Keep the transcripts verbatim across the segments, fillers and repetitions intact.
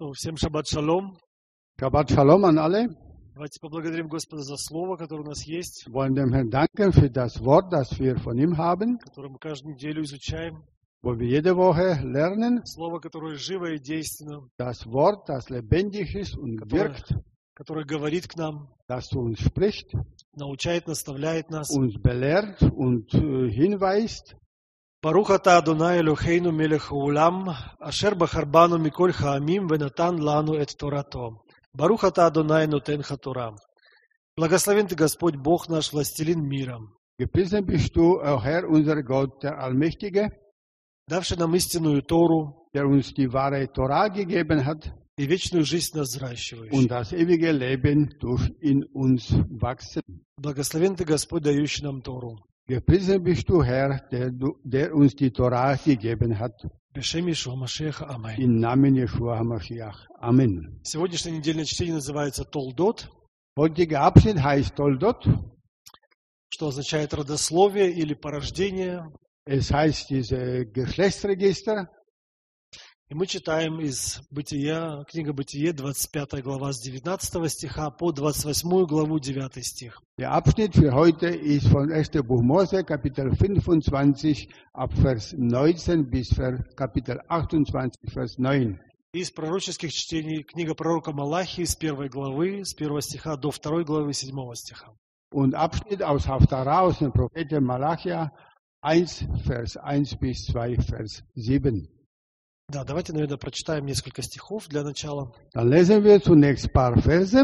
Ну, всем шаббат шалом. Shabbat Shalom an alle. Давайте поблагодарим Господа за слово, которое у нас есть, Wir wollen dem Herrn danken für das Wort, das wir von ihm haben, которое мы каждую неделю изучаем. wo wir jede Woche lernen. Слово, которое живо и действенно, Das Wort, das lebendig ist und которое, wirkt, которое говорит к нам, das zu uns spricht, научает, наставляет нас. uns belehrt und äh, hinweist. Барух ата Адонай Элохейну мелех хаулам, ашер бахар бану миколь хаамим венатан лану эт торато. Барух ата Адонай нотен хатора. Благословен ты, Господь, Бог наш, властелин мира, Gepriesen bist du, o Herr, unser Gott, der Allmächtige, давший нам истинную Тору der uns die wahre Torah gegeben hat и вечную жизнь нас взращивающий. und das ewige Leben durch in uns wachsen. Благословен ты, Господь, дающий нам Тору. Gepriesen bist du, Herr, der, du- der uns die Torah gegeben hat. Бешем Ишуа Машеха, аминь. Im Namen Jeschua HaMashiach. Amen. Сегодняшнее недельное чтение называется Толдот, Heutiger Abschnitt heißt Toldot. что означает родословие или порождение. Es heißt diese Geschlechtsregister. И мы читаем из Бытия, книга Бытие, двадцать пятая глава с девятнадцатого стиха по двадцать восьмую главу девятый стих. Der Abschnitt für heute ist von ersten Buch Mose, Kapitel fünfundzwanzig, ab Vers neunzehn bis Vers Kapitel achtundzwanzig, Vers neun. И из пророческих чтений книга пророка Малахии с первой главы, с первого стиха до второй главы седьмого стиха. Und Abschnitt aus Haftarah, aus dem Propheten Malachia, eins, Vers eins bis zwei, Vers sieben. Да, давайте, наверное, прочитаем несколько стихов для начала. Dann lesen wir zunächst ein paar Verse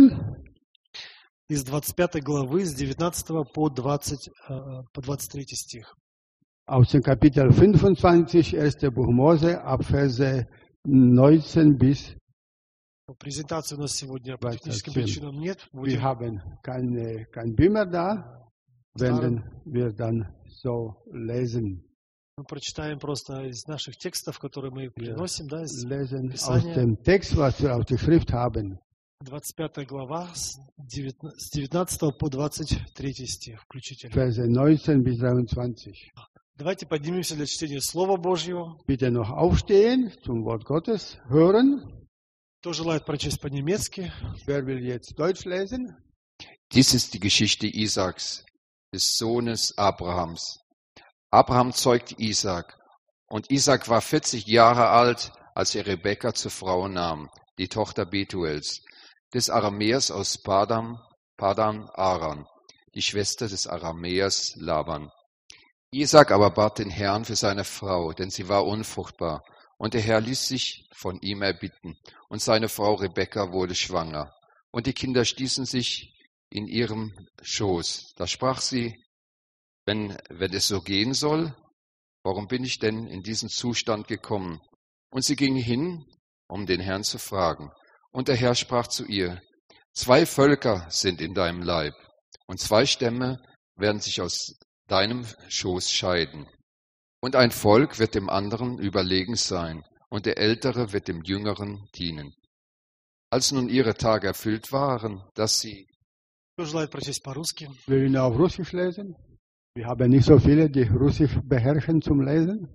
Из двадцать пятой главы с девятнадцатого по двадцать, э, по двадцать третий стих. aus dem Kapitel fünfundzwanzig, ersten Buch Mose, ab Verse neunzehn bis Презентации у нас сегодня по двадцать техническим семь. причинам нет. Wir Будем haben keine, kein Beamer da, werden wir dann so lesen. Мы прочитаем просто из наших текстов, которые мы приносим, да, из Lesen aus Писания. dem Text, was wir auf der Schrift haben. двадцать пятая глава с девятна- с девятнадцатого по двадцать третий стих включительно. Verse neunzehn bis dreiundzwanzig. Давайте поднимемся для чтения Слова Божьего. Bitte noch aufstehen, zum Wort Gottes hören. Кто желает прочесть по-немецки? Wer will jetzt Deutsch lesen? Dies ist die Geschichte Isaaks, des Sohnes Abrahams. Abraham zeugte Isaak, und Isaak war vierzig Jahre alt, als er Rebekka zur Frau nahm, die Tochter Betuels, des Aramäers aus Padan, Padan Aram, die Schwester des Aramäers Laban. Isaak aber bat den Herrn für seine Frau, denn sie war unfruchtbar, und der Herr ließ sich von ihm erbitten, und seine Frau Rebekka wurde schwanger, und die Kinder stießen sich in ihrem Schoß. Da sprach sie, wenn, wenn es so gehen soll, warum bin ich denn in diesen Zustand gekommen? Und sie ging hin, um den Herrn zu fragen. Und der Herr sprach zu ihr, zwei Völker sind in deinem Leib, und zwei Stämme werden sich aus deinem Schoß scheiden. Und ein Volk wird dem anderen überlegen sein, und der Ältere wird dem Jüngeren dienen. Als nun ihre Tage erfüllt waren, dass sie Кто желает прочесть по-русски? Wir will auf Russisch lesen. Wir haben nicht so viele, die Russisch beherrschen zum Lesen.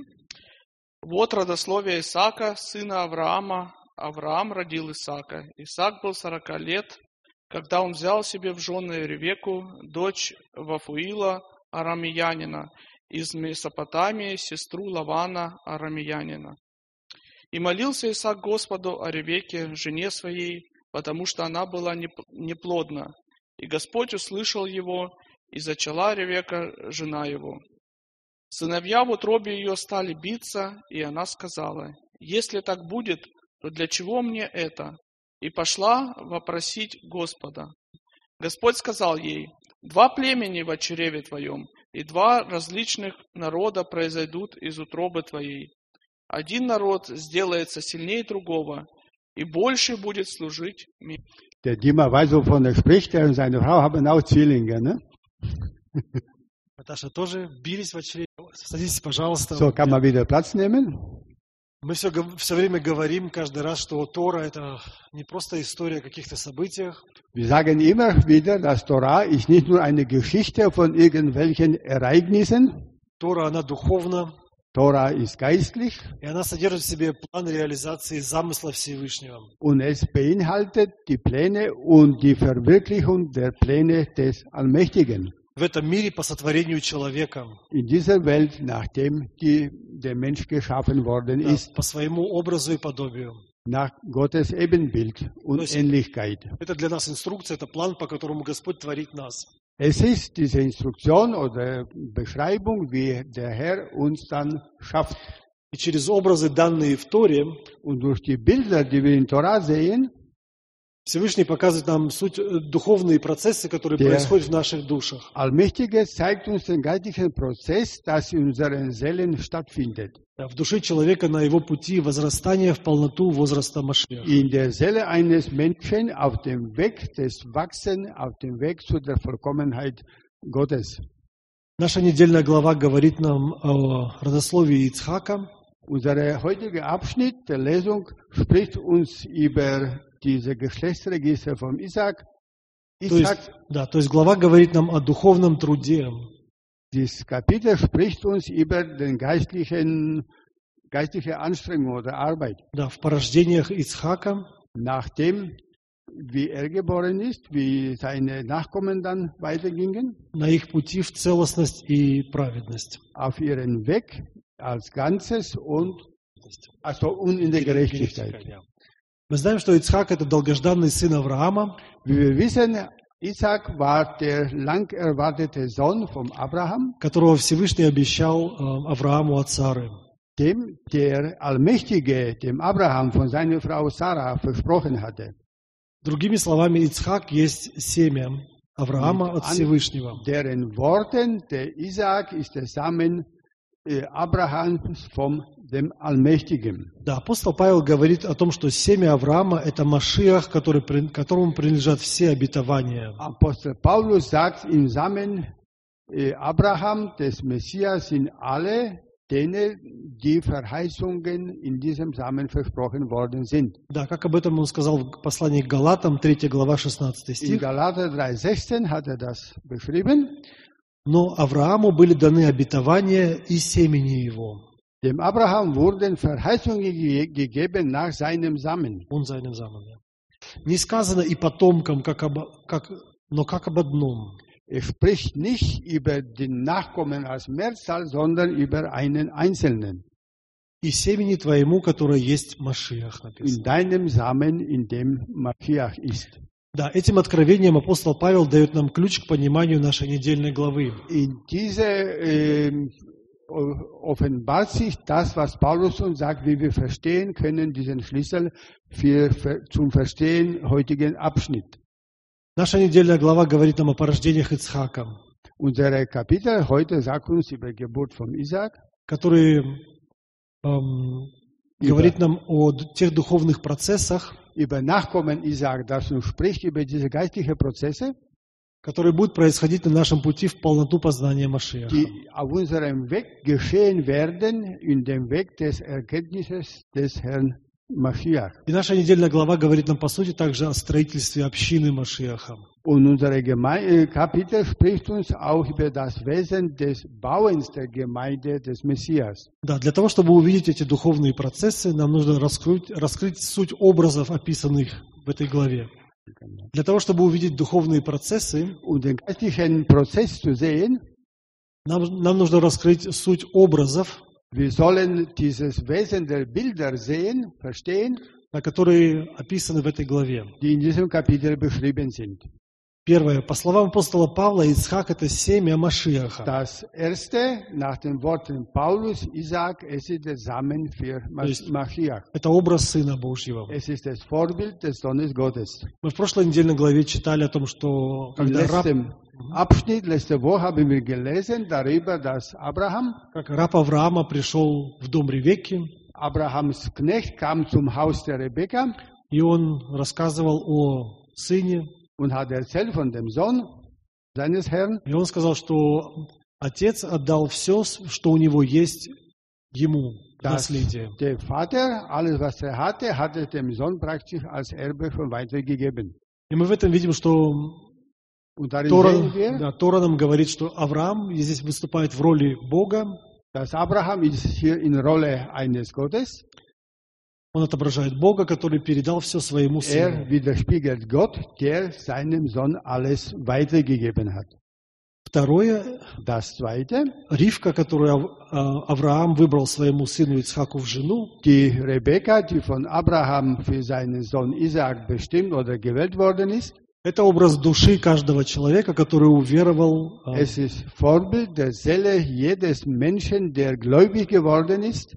Вот родословие Исаака, сына Авраама. Авраам родил Исаака. Исаак был сорока лет, когда он взял себе в жены Ревекку, дочь Вафуила, арамеянина, из Месопотамии, сестру Лавана, арамеянина. И молился Исаак Господу о Ревекке, жене своей, потому что она была неп- неплодна. И Господь услышал его, и зачала Ревекка, жена его. Сыновья в утробе ее стали биться, и она сказала, если так будет, то для чего мне это? И пошла вопросить Господа. Господь сказал ей, два племени в чреве твоем, и два различных народа произойдут из утробы твоей. Один народ сделается сильнее другого, и больше будет служить мне. Der Dima weiß, wovon er spricht. Er und seine Frau haben auch Zwillinge. Ne? Наташа тоже бились в очередь. Садитесь, пожалуйста. So kann man wieder Platz nehmen. Мы все, все время говорим каждый раз, что Тора – это не просто история о каких-то событиях. Wir sagen immer wieder, dass Torah ist nicht nur eine Geschichte von irgendwelchen Ereignissen. Тора, она духовна. Tora ist geistlich и она содержит в себе план реализации замысла Всевышнего. und es beinhaltet die Pläne und die Verwirklichung der Pläne des Allmächtigen. В этом мире по сотворению человека, In dieser Welt, nachdem die, der Mensch geschaffen worden да, ist, по своему образу и подобию. nach Gottes Ebenbild und То есть- Ähnlichkeit. Это для нас инструкция, это план, по которому Господь творит нас. Es ist diese Instruktion oder Beschreibung, wie der Herr uns dann schafft. И через образы, данные в Торе, Und durch die Bilder, die wir in Torah sehen, Всевышний показывает нам суть, э, духовные процессы, которые Der- происходят в наших душах. Allmächtige zeigt uns den geistlichen Prozess, das in unseren Seelen stattfindet. Да, в душе человека на его пути возрастания в полноту возраста Машиаха. In der Seele eines Menschen auf dem Weg des Wachsens, auf dem Weg zu der Vollkommenheit Gottes. Наша недельная глава говорит нам о родословии Ицхака, Unser heutiger Abschnitt der Lesung spricht uns über diese Geschlechtsregister von Isaac. то есть, Isaac, да, то есть глава говорит нам о духовном труде, dieses Kapitel spricht uns über den geistlichen, geistliche Anstrengung oder Arbeit. да, в порождениях Ицхака, Nachdem, wie er geboren ist, wie seine Nachkommen dann weitergingen, на их пути в целостность и праведность. auf ihren Weg als Ganzes und, also und in der Gerechtigkeit. Мы знаем, что Ицхак – это долгожданный сын Авраама, Wie wir wissen, Isaac war der lang erwartete Sohn von Abraham, которого Всевышний обещал э, Аврааму от Сары. dem der Allmächtige, dem Abraham von seiner Frau Sarah versprochen hatte. Другими словами, Ицхак есть семя Авраама от An Всевышнего. deren Worten, der Isaac ist der Samen äh, Abrahams vom dem Allmächtigen. Да, апостол Павел говорит о том, что семя Авраама – это Машиах, который, при- которому принадлежат все обетования. Apostel Paulus sagt, im Samen äh, Abraham des Messias sind alle, denen die Verheißungen in diesem Samen versprochen worden sind. Да, как об этом он сказал в послании к Галатам, третья глава, шестнадцатый In стих. Galater drei sechzehn hat er das beschrieben. «Но Аврааму были даны обетования и семени его». Dem Abraham wurden Verheißungen ge gegeben nach seinem Samen. Он за ним заман, да. Не сказано и потомкам, как об, как, но как об одном. Er spricht nicht über den Nachkommen als Mehrzahl, sondern über einen Einzelnen. И семени твоему, которое есть Машиах, In написано. deinem Samen, in dem Maschiach ist. Да, этим откровением апостол Павел дает нам ключ к пониманию нашей недельной главы. In dieser äh, offenbart sich das, was Paulus uns sagt, wie wir verstehen können, diesen Schlüssel für, für, zum Verstehen heutigen Abschnitt. Наша недельная глава говорит нам о порождениях Ицхака, Unser Kapitel heute sagt uns über die Geburt von Isaac, который эм, говорит нам о д- тех духовных процессах, über Nachkommen Isaac, das uns spricht über diese geistlichen Prozesse, которые будут происходить на нашем пути в полноту познания Машиаха. die auf unserem Weg geschehen werden, in dem Weg des Erkenntnisses des Herrn Maschiach. И наша недельная глава говорит нам, по сути, также о строительстве общины Машиаха. Und unser Geme äh, Kapitel spricht uns auch über das Wesen des Bauens der Gemeinde des Messias. Да, для того, чтобы увидеть эти духовные процессы, нам нужно раскрыть, раскрыть суть образов, описанных в этой главе. Для того, чтобы увидеть духовные процессы, Um den geistlichen Prozess zu sehen, нам, нам нужно раскрыть суть образов, wir sollen dieses Wesen der Bilder sehen, verstehen, да, которые описаны в этой главе. die in diesem Kapitel beschrieben sind. Первое. По словам апостола Павла, Ицхак – это семя Машиаха. Das erste, nach den Worten Paulus, Isaac, es ist der Samen für есть- Maschiach. Это образ Сына Божьего. Es ist das Vorbild des Sohnes Gottes. Мы в прошлой недельной главе читали о том, что Im когда раб, letzten Abschnitt, letzte Woche haben wir gelesen darüber, dass Abraham, как раб Авраама пришел в дом Ревекки, Abrahams Knecht, kam zum Haus der Rebekka и он рассказывал о сыне, und hat erzählt von dem Sohn seines Herrn. и он сказал, что отец отдал все, что у него есть, ему в Dass наследие. der Vater, alles was er hatte, hat er dem Sohn praktisch als Erbe schon weitergegeben. И мы в этом видим, что Und darin Тора, sehen wir, да, Тора нам говорит, что Авраам здесь выступает в роли Бога, dass Abraham ist hier in Rolle eines Gottes. Он отображает Бога, который передал все своему сыну. Er widerspiegelt Gott, der seinem Sohn alles weitergegeben hat. Второе, Das zweite, Ривка, которую Ав- а, Авраам выбрал своему сыну Ицхаку в жену, die Rebekka, die von Abraham für seinen Sohn Isaak bestimmt oder gewählt worden ist. это образ души каждого человека, который уверовал. а, Es ist Vorbild der Seele jedes Menschen, der gläubig geworden ist.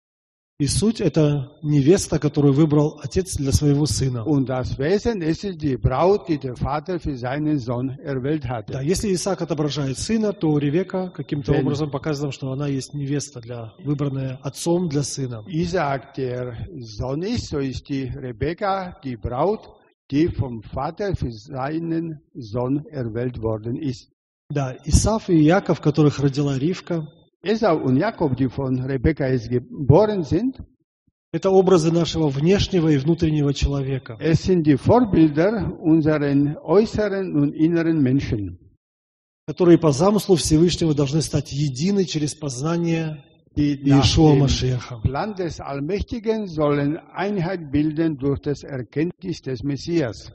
И суть — это невеста, которую выбрал отец для своего сына. Und das Wesen, es ist die Braut, die der Vater für seinen Sohn erwählt Да, hatte. если Исаак отображает сына, то Ревека каким-то Wenn- образом показывает, что она есть невеста, для, выбранная отцом для сына. Isaak der Sohn ist, so ist die Rebekka die Braut, die vom Vater für seinen Sohn erwählt worden ist. Да, Исав и Яков, которых родила Ривка, Esau und Jakob, die von Rebekka jetzt geboren sind, это образы нашего внешнего и внутреннего человека, es sind die Vorbilder unseren äußeren und inneren Menschen, которые по замыслу Всевышнего должны стать едины через познание die nach Иешуа dem Машеха. Plan des Allmächtigen sollen Einheit bilden durch das Erkenntnis des Messias.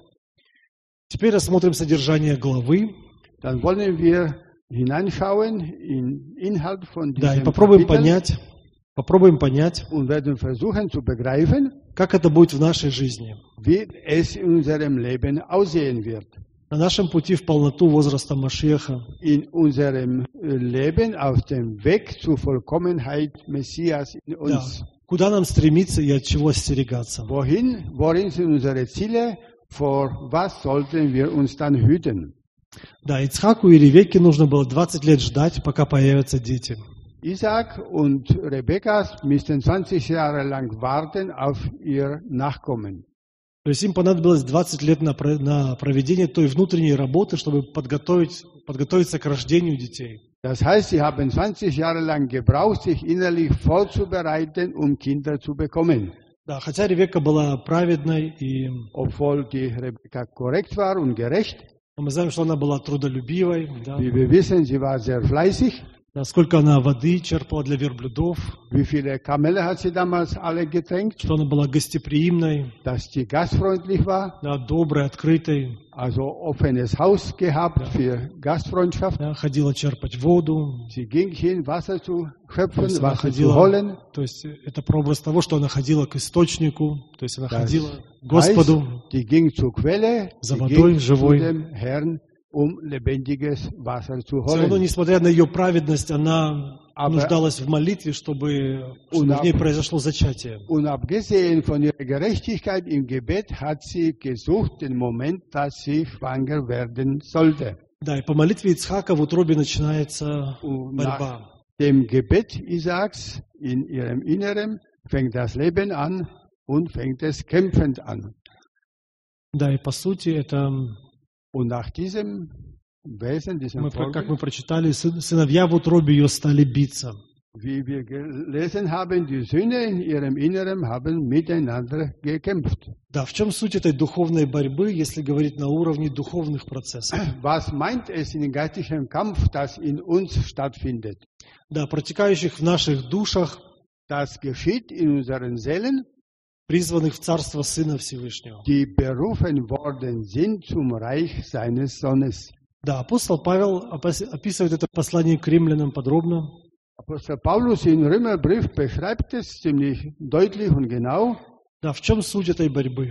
Теперь рассмотрим содержание главы. Dann wollen wir hineinschauen in Inhalt von Да, и diesem попробуем Kapitel понять, попробуем понять, und werden versuchen zu begreifen, как это будет в нашей жизни, wie es in unserem Leben aussehen wird. на нашем пути в полноту возраста Машеха, In unserem Leben auf dem Weg zur Vollkommenheit Messias in да, uns. куда нам стремиться и от чего остерегаться. Wohin, worin sind unsere Ziele? Vor was sollten wir uns dann hüten? Да, Ицхаку и Ревекке нужно было двадцать лет ждать, пока появятся дети. Isaac und Rebekka müssten zwanzig Jahre lang warten auf ihr Nachkommen. То есть им понадобилось двадцать лет на, про- на проведение той внутренней работы, чтобы подготовить, подготовиться к рождению детей. Das heißt, sie haben zwanzig Jahre lang gebraucht, sich innerlich vorzubereiten, um Kinder zu bekommen. Да, хотя Ревекка была праведной, и Obwohl die Rebekka korrekt war und gerecht, мы знаем, что она была трудолюбивой, да, wie wir wissen, sie war sehr fleißig. да, сколько она воды черпала для верблюдов, Wie viele Kamele hat sie damals alle getränkt? что она была gостеприимной, Dass sie gastfreundlich war, да, доброй, открытой, also offenes Haus gehabt für Gastfreundschaft. да, ходила черпать воду. Sie ging hin, Wasser zu schöpfen, То есть она Wasser zu ходила, holen. то есть это прообраз того, что она ходила к источнику, то есть она Das ходила к Господу. heißt, die ging zur Quelle, За die водой ging zu живой. dem Herrn, um lebendiges Wasser zu Все равно, holen. несмотря на ее праведность, она Aber- нуждалась в молитве, чтобы, чтобы Und в ней ab- произошло зачатие. Und abgesehen von ihrer Gerechtigkeit im Gebet hat sie gesucht den Moment, dass sie schwanger werden sollte. Да, и по молитве Ицхака в утробе начинается Und борьба. nach dem Gebet Isaaks in ihrem Inneren fängt das Leben an und fängt es kämpfend an. Да, и по сути это, Und nach diesem Wesen, diesem мы, про- как Vorbild, мы прочитали, сын- сыновья в утробе ее стали биться. wie wir gelesen haben, die Söhne in ihrem Inneren haben miteinander gekämpft. Да, в чем суть этой духовной борьбы, если говорить на уровне духовных процессов? Was meint es in dem geistlichen Kampf, das in uns stattfindet? Да, протекающих в наших душах, Das geschieht in unseren Seelen, призванных в Царство Сына Всевышнего. die berufen worden sind zum Reich seines Sohnes. Да, апостол Павел опис- описывает это послание к римлянам подробно. Apostel Paulus im Römerbrief beschreibt es ziemlich deutlich und genau, Да, в чем суть этой борьбы?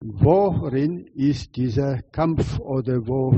worin ist dieser Kampf oder wo,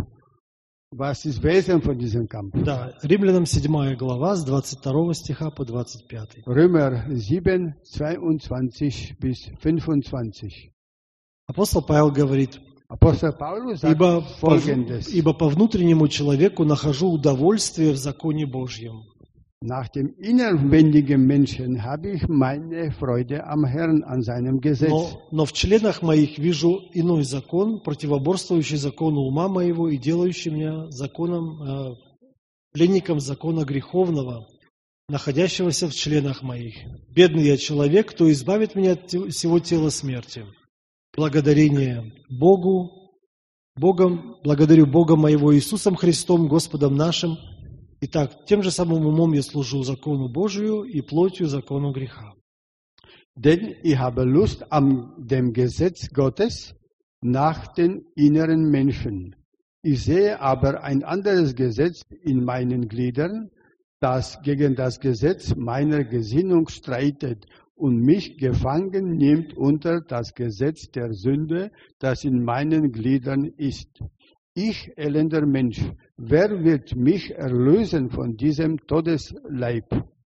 was ist Wesen von diesem Kampf. Да, римлянам седьмая глава с двадцать второго стиха по двадцать пятый. Römer sieben, zweiundzwanzig bis fünfundzwanzig. Апостол Павел говорит: Apostel Paulus sagt ибо по, Folgendes. ибо по внутреннему человеку нахожу удовольствие в законе Божьем. Nach dem innerwendigen Menschen habe ich meine Freude am Herrn, an seinem Gesetz. Но, но в членах моих вижу иной закон, противоборствующий закону ума моего и делающий меня законом, э, пленником закона греховного, находящегося в членах моих. Бедный я человек, кто избавит меня от те- всего тела смерти. Благодарение Богу, Богом, благодарю Бога моего Иисусом Христом, Господом нашим, Итак, тем же самым умом я служу закону Божию и плотью закону греха. Denn ich habe Lust am dem Gesetz Gottes nach den inneren Menschen. Ich sehe aber ein anderes Gesetz in meinen Gliedern, das gegen das Gesetz meiner Gesinnung streitet und mich gefangen nimmt unter das Gesetz der Sünde, das in meinen Gliedern ist. Ich, elender Mensch, wer wird mich erlösen von diesem Todesleib?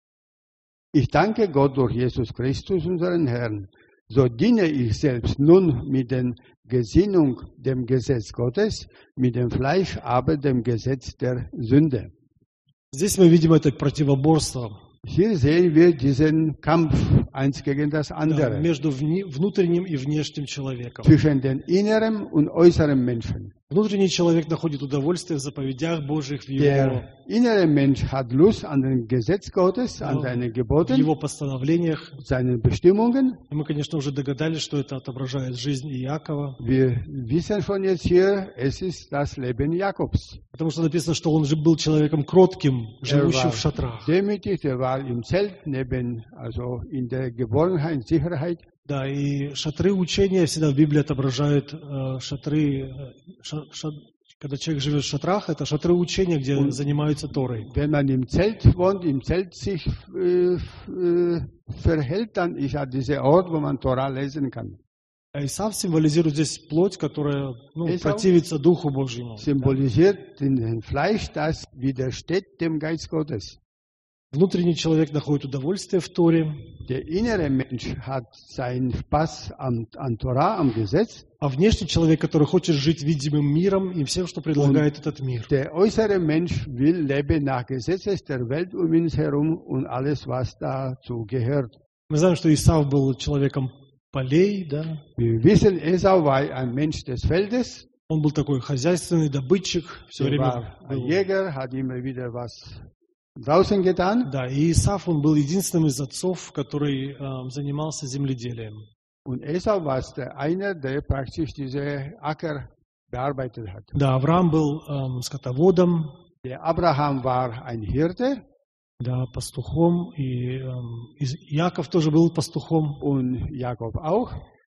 Ich danke Gott durch Jesus Christus, unseren Herrn. So diene ich selbst nun mit der Gesinnung dem Gesetz Gottes, mit dem Fleisch aber dem Gesetz der Sünde. Здесь мы видим это противоборство Hier sehen wir diesen Kampf, eins gegen das да, andere, между вне- внутренним и внешним человеком. zwischen den inneren und äußeren Menschen. Внутренний человек находит удовольствие в заповедях Божьих, в его, Der innere Mensch hat Lust an dem Gesetz Gottes, an Ja. seinen в Geboten, его постановлениях. seinen Bestimmungen. И мы, конечно, уже догадались, что это отображает жизнь Иакова, Wir wissen schon jetzt hier, es ist das Leben Jakobs. потому что написано, что он же был человеком кротким, Er живущим war в шатрах. demütig, er war im Zelt, neben, also in der Geborgenheit, in Sicherheit. Да, и шатры учения всегда в Библии отображают э, шатры, э, ша- ша- когда человек живет в шатрах, это шатры учения, где Und- занимаются Торой. Wenn man im Zelt wohnt, im Zelt sich äh, äh, verhält, dann ist ja dieser Ort, wo man Torah lesen kann. А Исав символизирует здесь плоть, которая ну, Исав противится Духу Божьему. Symbolisiert den, den Fleisch, das widersteht dem Geist Gottes. Внутренний человек находит удовольствие в Торе, Der innere Mensch hat seinen Spaß am, an Torah, am Gesetz. а внешний человек, который хочет жить видимым миром и всем, что предлагает этот мир. Der äußere Mensch will leben nach Gesetzes der Welt um ihn herum und alles, was dazu gehört. Мы знаем, что Исав был человеком полей, да? Wir wissen, Esau war ein Mensch des Feldes. Он был такой хозяйственный добытчик, все Er время war ein был. Jäger, hat immer wieder was draußen getan. Да, и Исав, он был единственным из отцов, который э, занимался земледелием. Und Esau war der einer, der praktisch diese Acker bearbeitet hat. Да, Авраам был эм, скотоводом, Der Abraham war ein Hirte да, пастухом, и, эм, и Яков тоже был пастухом. und Jakob auch.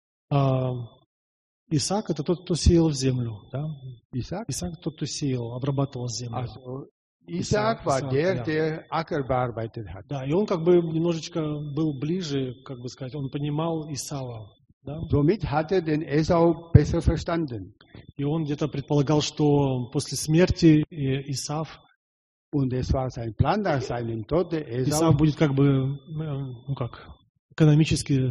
А Исаак – это тот, кто сеял в землю. Да? Isaac. Исаак – тот, кто сеял, обрабатывал землю. Also Isaac war Isaac, der, ja. der Acker bearbeitet hat. Да, и он как бы немножечко был ближе, как бы сказать, он понимал Исава. Да? Somit hat er den Esau besser verstanden. И он где-то предполагал, что после смерти э, Исав, Und es war sein Plan, nach seinem Tod der Esau Исав будет как бы, э, ну как, экономически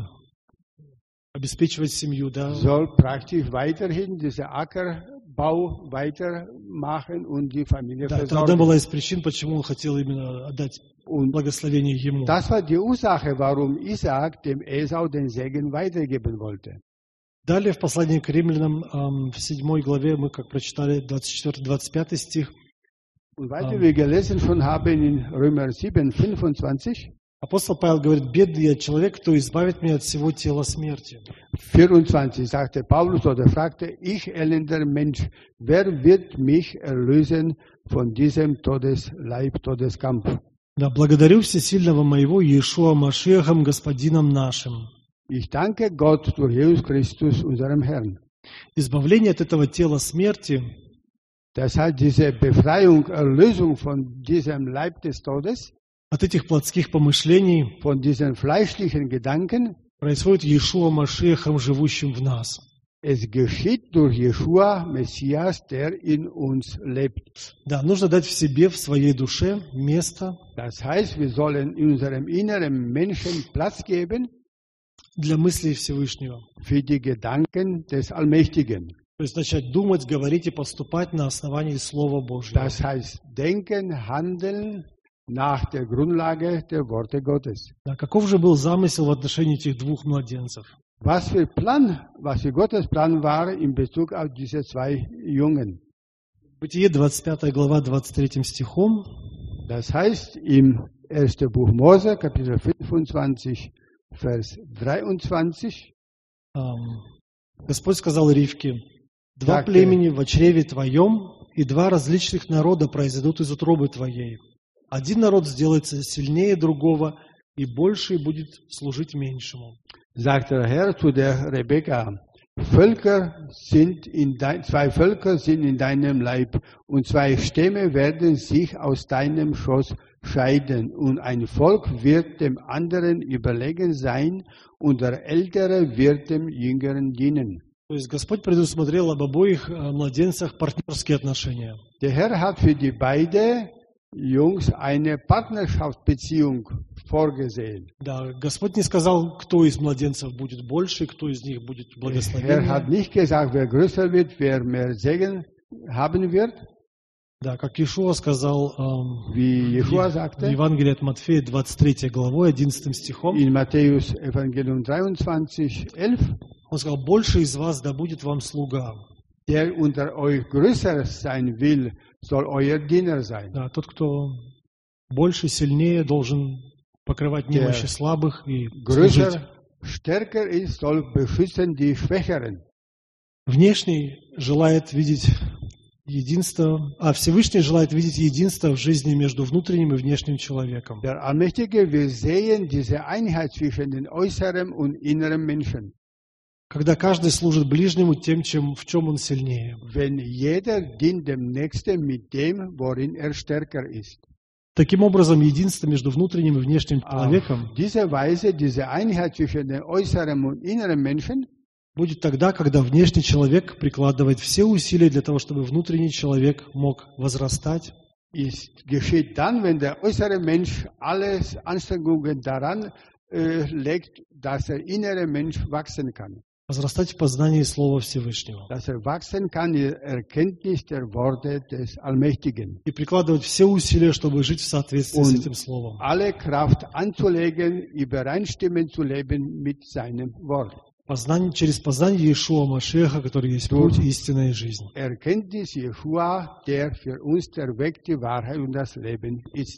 обеспечивать семью, да? soll praktisch weiterhin diesen Ackerbau weitermachen und die Familie Да, это одна versorgen. была из причин, почему он хотел именно отдать Und благословение ему. das war die Ursache, warum Isaac dem Esau den Segen weitergeben wollte. Далее в послании к римлянам эм, в седьмой главе мы, как прочитали, двадцать четвёртый двадцать пятый стих, Und weiter Ähm. wir gelesen schon haben in Römer sieben, fünfundzwanzig, апостол Павел говорит: «Бедный я человек, кто избавит меня от всего тела смерти». vierundzwanzig sagte Paulus oder fragte, ich elender Mensch, wer wird mich erlösen von diesem Todesleib, Todeskampf? Да, благодарю всесильного моего Иешуа Машиахом, Господином нашим. Ich danke Gott durch Jesus Christus, unserem Herrn. Избавление от этого тела смерти Das heißt, diese Befreiung, Erlösung von diesem Leib des Todes, от этих плотских помышлений von diesen fleischlichen Gedanken, происходит Иешуа Машиахом, живущим в нас. es geschieht durch Jeshua, Messias, der in uns lebt. Да, нужно дать в себе, в своей душе место Das heißt, wir sollen in unserem inneren Menschen Platz geben для мыслей Всевышнего. für die Gedanken des Allmächtigen. То есть начать думать, говорить и поступать на основании Слова Божьего. Das heißt, denken, handeln nach der Grundlage der Worte Gottes. Да, каков же был замысел в отношении этих двух младенцев? Was für Plan, was für Gottes Plan war in Bezug auf diese zwei Jungen. Бытие двадцать пятая глава двадцать третьим стихом. Das heißt, im ersten Buch Mose, Kapitel fünfundzwanzig, Vers dreiundzwanzig, эм, Господь сказал Ривке: «Два Так, э, племени в чреве твоем, и два различных народа произойдут из утробы твоей. один народ сделается сильнее другого, и больший будет служить меньшему. Sagt der Herr zu der Rebekka, Völker sind in dein, zwei Völker sind in deinem Leib und zwei Stämme werden sich aus deinem Schoß scheiden und ein Volk wird dem anderen überlegen sein und der Ältere wird dem Jüngeren dienen. То есть Господь предусмотрел об обоих э, младенцах партнерские отношения. Der Herr hat für die beiden Jungs eine Partnerschaftsbeziehung vorgesehen. Да, Господь не сказал, кто из младенцев будет больше, кто из них будет Der Herr hat благословеннее. nicht gesagt, wer größer wird, wer mehr Segen haben wird, Да, как Иешуа сказал эм, wie Jeshua в sagte. Евангелии от Матфея, двадцать третьей главой, одиннадцатым стихом, In Matthäus Evangelium dreiundzwanzig, elf, он сказал, «Больше из вас да будет вам слуга». der unter euch größer sein will, soll euer Diener sein. Да, тот, кто больше, сильнее, должен покрывать немощи слабых и служить. Größer, stärker ist, soll beschützen die Schwächeren. Внешний желает видеть единство, а Всевышний желает видеть единство в жизни между внутренним и внешним человеком. Der Allmächtige will sehen diese Einheit zwischen den äußeren und inneren Menschen. Когда каждый служит ближнему тем, чем, в чем он сильнее. Wenn jeder dient dem Nächsten mit dem, worin er stärker ist. Таким образом, единство между внутренним и внешним Auf человеком diese Weise, diese Einheit zwischen den äußeren und inneren Menschen, будет тогда, когда внешний человек прикладывает все усилия для того, чтобы внутренний человек мог возрастать, ist, geschieht dann, wenn der äußere Mensch alles Anstrengungen daran äh, legt, dass der innere Mensch wachsen kann. возрастать в познании Слова Всевышнего. Dass er wachsen kann in der Erkenntnis der Worte des Allmächtigen. И прикладывать все усилия, чтобы жить в соответствии с Und этим Словом. alle Kraft anzulegen, übereinstimmend zu leben mit seinem Wort. Познание, через познание Иешуа Машеха, который есть путь, истина и жизнь. Erkenntnis Jeshua, der für uns der Weg, die Wahrheit und das Leben ist.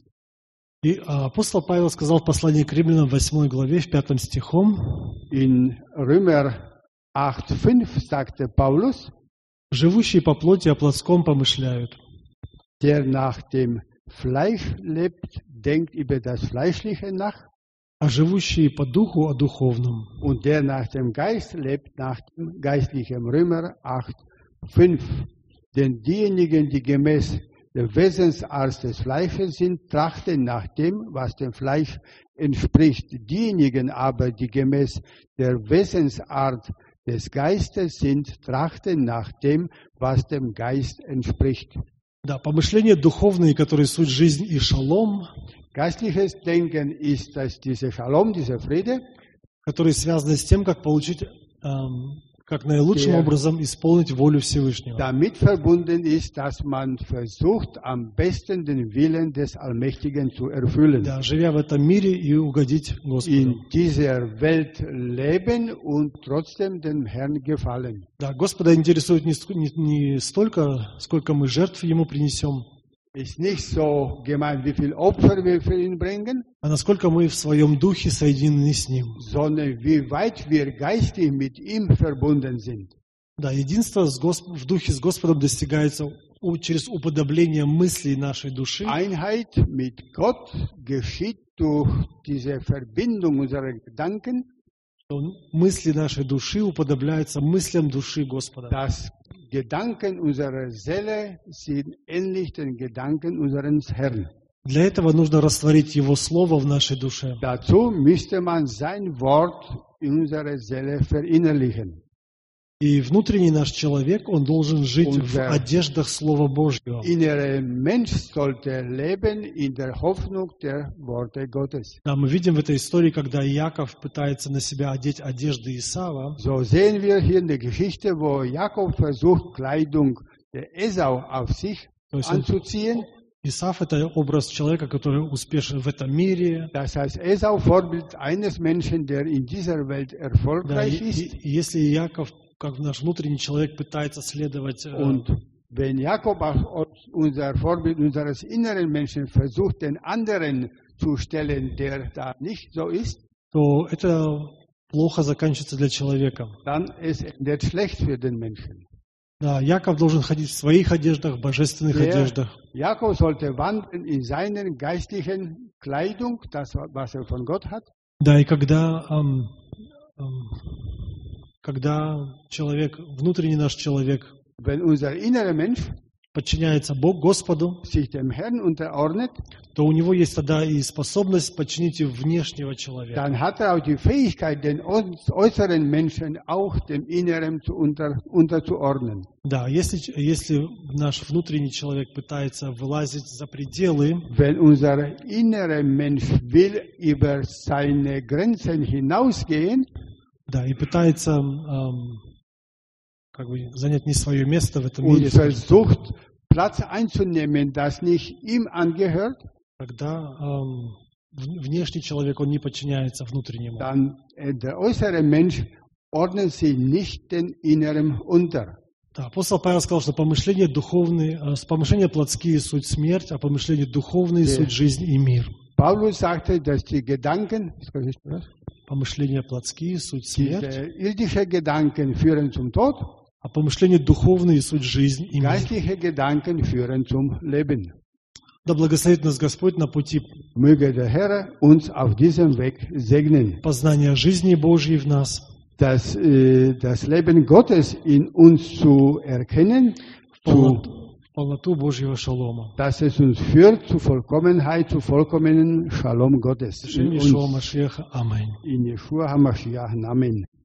И а, апостол Павел сказал в послании к Римлянам в восьмой главе, в пятом стихом, In Römer acht, fünf sagte Paulus, «Живущие по плоти о плотском помышляют, der nach dem Fleisch lebt, denkt über das Fleischliche nach, а живущие по духу о духовном». und der nach dem Geist lebt, nach dem Geistlichen. Römer acht, fünf. Denn diejenigen, die gemäß der Wesensart des Fleisches sind, trachten nach dem, was dem Fleisch entspricht. Diejenigen aber, die gemäß der Wesensart des Geistes sind, trachten nach dem, was dem Geist entspricht. Да, помышления духовные, которые суть жизнь и шалом, Geistliches Denken ist das diese Shalom, dieser Friede, которые связаны с тем, как получить, эм, как наилучшим Der- образом исполнить волю Всевышнего. damit verbunden ist, dass man versucht, am besten den Willen des Allmächtigen zu erfüllen. Да, живя в этом мире и угодить Господу. In dieser Welt leben und trotzdem dem Herrn gefallen. Да, Господа интересует не, ск- не- не столько, сколько мы жертв Ему принесем, Ist nicht so gemeint, wie viel Opfer wir für ihn bringen, а насколько мы в своем духе соединены с Ним. sondern wie weit wir geistig mit ihm verbunden sind. Да, единство с Госп- в духе с Господом достигается у- через уподобление мыслей нашей души Einheit mit Gott geschieht durch diese Verbindung unserer Gedanken, что мысли нашей души уподобляются мыслям души Господа. dass Gedanken unserer Seele sind ähnlich den Gedanken unseres Herrn. Для этого нужно растворить Его Слово в нашей душе. Dazu müsste man sein Wort in unserer Seele verinnerlichen. И внутренний наш человек, он должен жить Und в der- одеждах Слова Божьего. Innere Mensch sollte leben in der Hoffnung der Worte Gottes. Да, мы видим в этой истории, когда Иаков пытается на себя одеть одежды Исава, So sehen wir hier in der Geschichte, wo Jakob versucht, Kleidung der Esau auf sich то есть он- anzuziehen. Исав — это образ человека, который успешен в этом мире. Das heißt, Esau Vorbild eines Menschen, der in dieser Welt Да, и, erfolgreich и- ist. и если Иаков, как наш внутренний человек, пытается следовать э, Und wenn Jakob als unser Vorbild unseres inneren Menschen versucht, den anderen zu stellen, der da nicht so ist, то это плохо заканчивается для человека. dann es endet schlecht für den Menschen. Да, Яков должен ходить в своих одеждах, в божественных Der одеждах. Jakob sollte wandeln in seiner geistlichen Kleidung, das, was er von Gott hat. Да, и когда, эм, эм, когда человек, внутренний наш человек, Wenn unser innerer Mensch подчиняется Богу, Господу, sich dem Herrn unterordnet, то у него есть тогда и способность подчинить и внешнего человека. dann hat er auch die Fähigkeit, den äußeren Menschen auch dem Inneren zu unter, unterzuordnen. Да, если, если наш внутренний человек пытается вылазить за пределы, Wenn unser innerer Mensch will über seine Grenzen hinausgehen, да, и пытается эм, как бы занять не свое место в этом und мире, versucht, Platz einzunehmen, das nicht ihm angehört, тогда эм, в- внешний человек, он не подчиняется внутреннему. dann äh, der äußere Mensch ordnet sich nicht den Inneren unter. Да, апостол Павел сказал, что помышления духовные, э, с- помышления плотские суть смерть, а помышления духовные Да. суть жизнь и мир. Paulus sagte, dass die Gedanken, Помышления плотские суть смерть, diese irdischen Gedanken führen zum Tod, а помышления духовные суть жизнь и мир. geistliche Gedanken führen zum Leben. Да благословит нас Господь на пути Möge der Herr uns auf diesem Weg segnen, познания жизни Божьей в нас, dass äh, das Leben Gottes in uns zu erkennen, в zu, полноту, в полноту Божьего шалома. dass es uns führt zur Vollkommenheit, zu vollkommenen Shalom Gottes. В In, Иешуа uns, Машеха. Аминь. in Yeshua HaMashiach Namen.